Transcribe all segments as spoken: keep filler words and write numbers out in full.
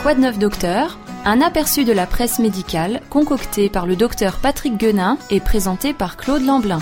Quoi de neuf docteur ? Un aperçu de la presse médicale concocté par le docteur Patrick Guenin et présenté par Claude Lamblin.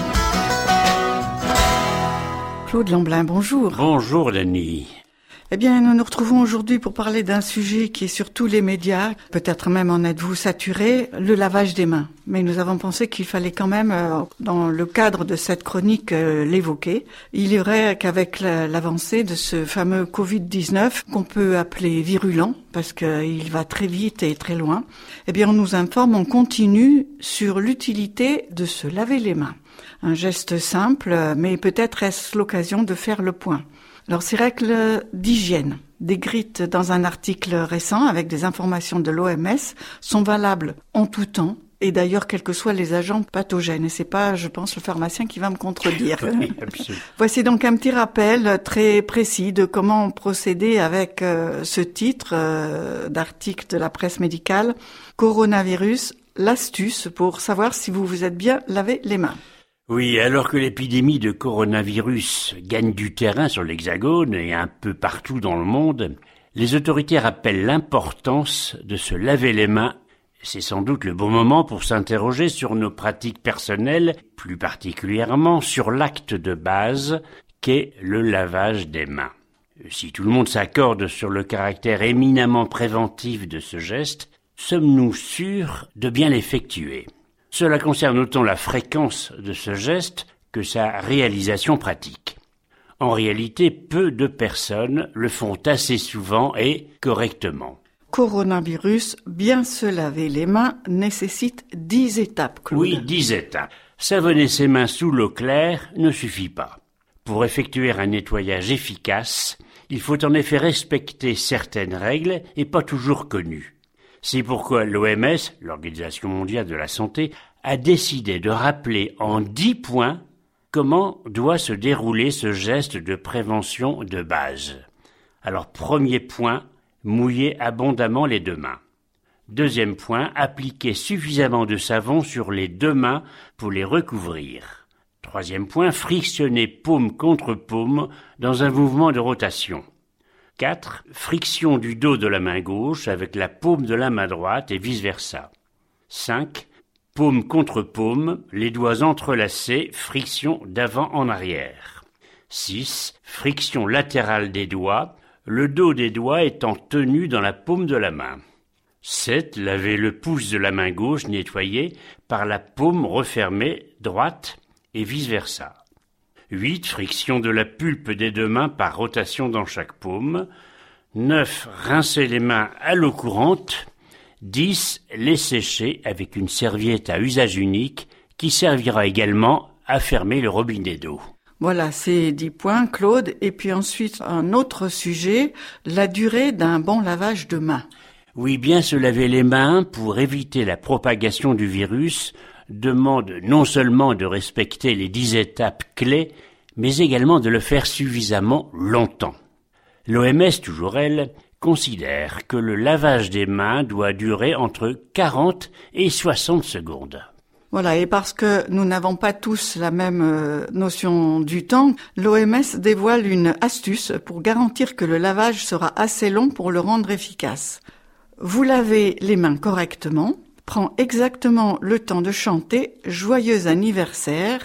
Claude Lamblin, bonjour. Bonjour Denis. Eh bien, nous nous retrouvons aujourd'hui pour parler d'un sujet qui est sur tous les médias, peut-être même en êtes-vous saturé, le lavage des mains. Mais nous avons pensé qu'il fallait quand même, euh, dans le cadre de cette chronique, euh, l'évoquer. Il est vrai qu'avec la, l'avancée de ce fameux covid dix-neuf, qu'on peut appeler virulent, parce qu'il va très vite et très loin, eh bien, on nous informe en continu sur l'utilité de se laver les mains. Un geste simple, mais peut-être est-ce l'occasion de faire le point. Alors, ces règles d'hygiène, décrites dans un article récent avec des informations de l'O M S, sont valables en tout temps, et d'ailleurs, quels que soient les agents pathogènes. Et c'est pas, je pense, le pharmacien qui va me contredire. Oui, absolument. Voici donc un petit rappel très précis de comment procéder avec euh, ce titre euh, d'article de la presse médicale, Coronavirus, l'astuce pour savoir si vous vous êtes bien lavé les mains. Oui, alors que l'épidémie de coronavirus gagne du terrain sur l'Hexagone et un peu partout dans le monde, les autorités rappellent l'importance de se laver les mains. C'est sans doute le bon moment pour s'interroger sur nos pratiques personnelles, plus particulièrement sur l'acte de base qu'est le lavage des mains. Si tout le monde s'accorde sur le caractère éminemment préventif de ce geste, sommes-nous sûrs de bien l'effectuer ? Cela concerne autant la fréquence de ce geste que sa réalisation pratique. En réalité, peu de personnes le font assez souvent et correctement. Coronavirus, bien se laver les mains nécessite dix étapes, Claude. Oui, dix étapes. Savonner ses mains sous l'eau claire ne suffit pas. Pour effectuer un nettoyage efficace, il faut en effet respecter certaines règles et pas toujours connues. C'est pourquoi l'O M S, l'Organisation mondiale de la santé, a décidé de rappeler en dix points comment doit se dérouler ce geste de prévention de base. Alors, premier point, mouiller abondamment les deux mains. Deuxième point, appliquer suffisamment de savon sur les deux mains pour les recouvrir. Troisième point, frictionner paume contre paume dans un mouvement de rotation. quatre. Friction du dos de la main gauche avec la paume de la main droite et vice-versa. cinq. Paume contre paume, les doigts entrelacés, friction d'avant en arrière. six. Friction latérale des doigts, le dos des doigts étant tenu dans la paume de la main. sept. Laver le pouce de la main gauche nettoyé par la paume refermée droite et vice-versa. huit. Friction de la pulpe des deux mains par rotation dans chaque paume. neuf. Rincer les mains à l'eau courante. dix. Les sécher avec une serviette à usage unique qui servira également à fermer le robinet d'eau. Voilà, c'est dix points, Claude. Et puis ensuite, un autre sujet, la durée d'un bon lavage de mains. Oui, bien se laver les mains pour éviter la propagation du virus demande non seulement de respecter les dix étapes clés, mais également de le faire suffisamment longtemps. L'O M S, toujours elle, considère que le lavage des mains doit durer entre quarante et soixante secondes. Voilà, et parce que nous n'avons pas tous la même euh, notion du temps, l'O M S dévoile une astuce pour garantir que le lavage sera assez long pour le rendre efficace. Vous lavez les mains correctement, prend exactement le temps de chanter « Joyeux anniversaire »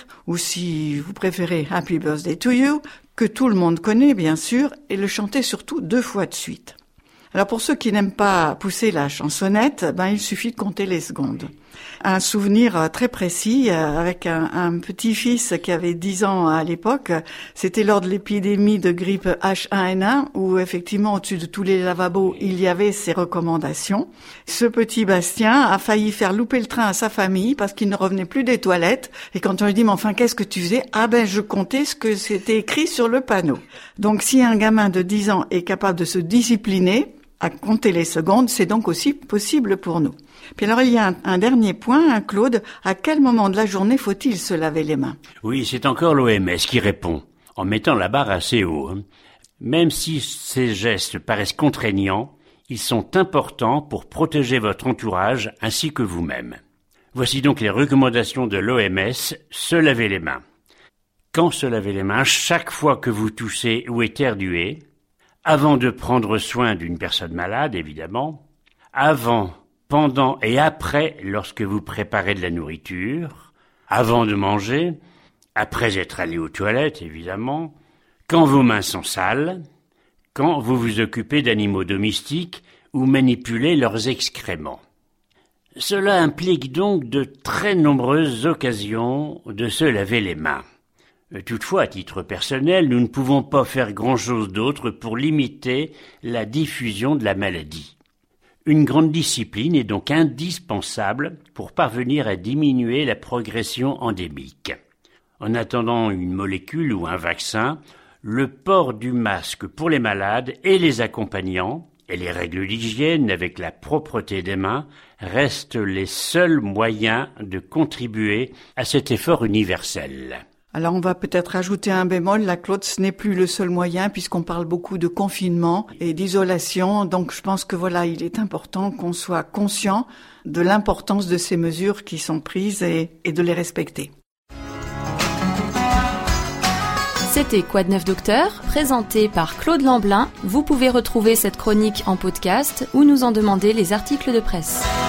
ou si vous préférez « Happy Birthday to you » que tout le monde connaît bien sûr et le chanter surtout deux fois de suite. Alors pour ceux qui n'aiment pas pousser la chansonnette, ben il suffit de compter les secondes. Un souvenir très précis avec un, un petit-fils qui avait dix ans à l'époque, c'était lors de l'épidémie de grippe H un N un où effectivement au-dessus de tous les lavabos il y avait ces recommandations. Ce petit Bastien a failli faire louper le train à sa famille parce qu'il ne revenait plus des toilettes et quand on lui dit mais enfin qu'est-ce que tu faisais ? Ah ben je comptais ce que c'était écrit sur le panneau. Donc si un gamin de dix ans est capable de se discipliner à compter les secondes, c'est donc aussi possible pour nous. Puis alors il y a un, un dernier point, hein, Claude, à quel moment de la journée faut-il se laver les mains ? Oui, c'est encore l'O M S qui répond, en mettant la barre assez haut. Hein. Même si ces gestes paraissent contraignants, ils sont importants pour protéger votre entourage ainsi que vous-même. Voici donc les recommandations de l'O M S, se laver les mains. Quand se laver les mains ? Chaque fois que vous toussez ou éternuez, avant de prendre soin d'une personne malade, évidemment, avant, pendant et après lorsque vous préparez de la nourriture, avant de manger, après être allé aux toilettes évidemment, quand vos mains sont sales, quand vous vous occupez d'animaux domestiques ou manipulez leurs excréments. Cela implique donc de très nombreuses occasions de se laver les mains. Toutefois, à titre personnel, nous ne pouvons pas faire grand-chose d'autre pour limiter la diffusion de la maladie. Une grande discipline est donc indispensable pour parvenir à diminuer la progression endémique. En attendant une molécule ou un vaccin, le port du masque pour les malades et les accompagnants et les règles d'hygiène avec la propreté des mains restent les seuls moyens de contribuer à cet effort universel. Alors on va peut-être ajouter un bémol, la Claude, ce n'est plus le seul moyen puisqu'on parle beaucoup de confinement et d'isolation. Donc je pense que voilà, il est important qu'on soit conscient de l'importance de ces mesures qui sont prises et, et de les respecter. C'était Quoi de neuf docteur, présenté par Claude Lamblin. Vous pouvez retrouver cette chronique en podcast ou nous en demander les articles de presse.